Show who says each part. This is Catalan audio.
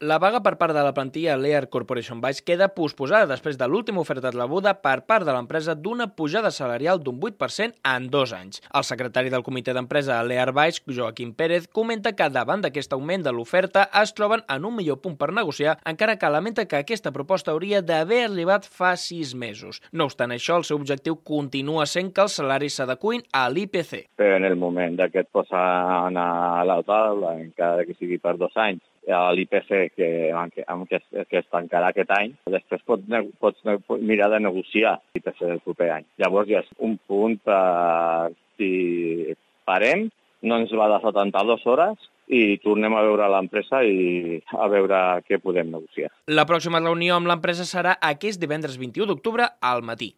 Speaker 1: La vaga per part de la plantilla Lear Corporation Baix queda posposada després de l'última oferta rebuda per part de l'empresa d'una pujada salarial d'un 8% en 2 anys. El secretari del comitè d'empresa a Lear Baix, Joaquim Pérez, comenta que davant d'aquest augment de l'oferta es troben en un millor punt per negociar, encara que lamenta que aquesta proposta hauria d'haver arribat fa 6 mesos. No obstant això, el seu objectiu continua sent que els salaris s'adeqüin a l'IPC.
Speaker 2: Però en el moment que et posen a la taula, encara que sigui per 2 anys, l'IPC que es tancarà aquest any, després pots mirar de negociar l'IPC del proper any. Llavors ja és un punt si parem, no ens va de 72 hores i tornem a veure l'empresa i a veure què podem negociar.
Speaker 1: La pròxima reunió amb l'empresa serà aquest divendres 21 d'octubre al matí.